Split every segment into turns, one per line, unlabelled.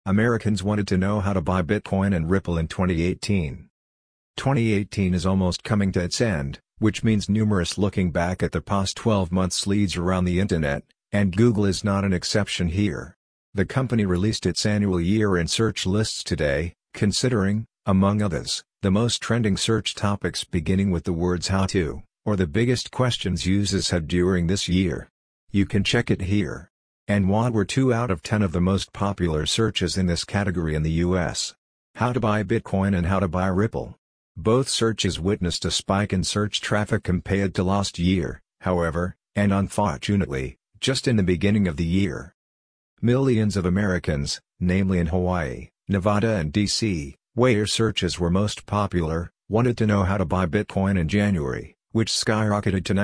Americans wanted to know how to buy Bitcoin and Ripple in 2018. 2018 is almost coming to its end, which means numerous looking back at the past 12 months leads around the internet, and Google is not an exception here. The company released its annual year-end search lists today, considering, among others, the most trending search topics beginning with the words "how to," or the biggest questions users had during this year. You can check it here. And what were 2 out of 10 of the most popular searches in this category in the US? How to buy Bitcoin and how to buy Ripple. Both searches witnessed a spike in search traffic compared to last year, however, and unfortunately, just in the beginning of the year. Millions of Americans, namely in Hawaii, Nevada and DC, where searches were most popular, wanted to know how to buy Bitcoin in January, which skyrocketed to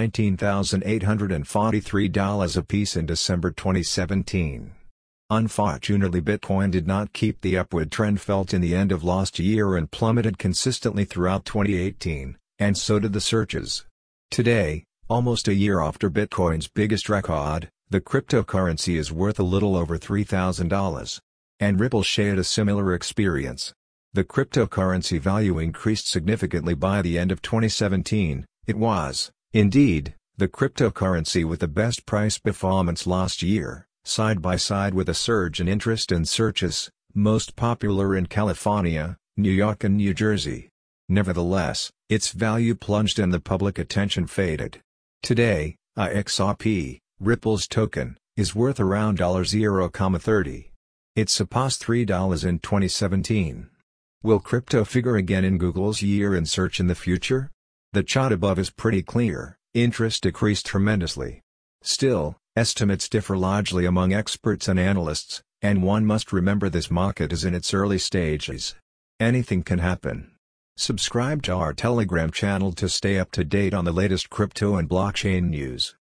$19,843 apiece in December 2017. Unfortunately, Bitcoin did not keep the upward trend felt in the end of last year and plummeted consistently throughout 2018, and so did the searches. Today, almost a year after Bitcoin's biggest record, the cryptocurrency is worth a little over $3,000. And Ripple shared a similar experience. The cryptocurrency value increased significantly by the end of 2017. It was, indeed, the cryptocurrency with the best price performance last year, side by side with a surge in interest in searches, most popular in California, New York and New Jersey. Nevertheless, its value plunged and the public attention faded. Today, IXRP, Ripple's token, is worth around $0.30. It surpassed $3 in 2017. Will crypto figure again in Google's year-end search in the future? The chart above is pretty clear. Interest decreased tremendously. Still, estimates differ largely among experts and analysts, and one must remember this market is in its early stages. Anything can happen. Subscribe to our Telegram channel to stay up to date on the latest crypto and blockchain news.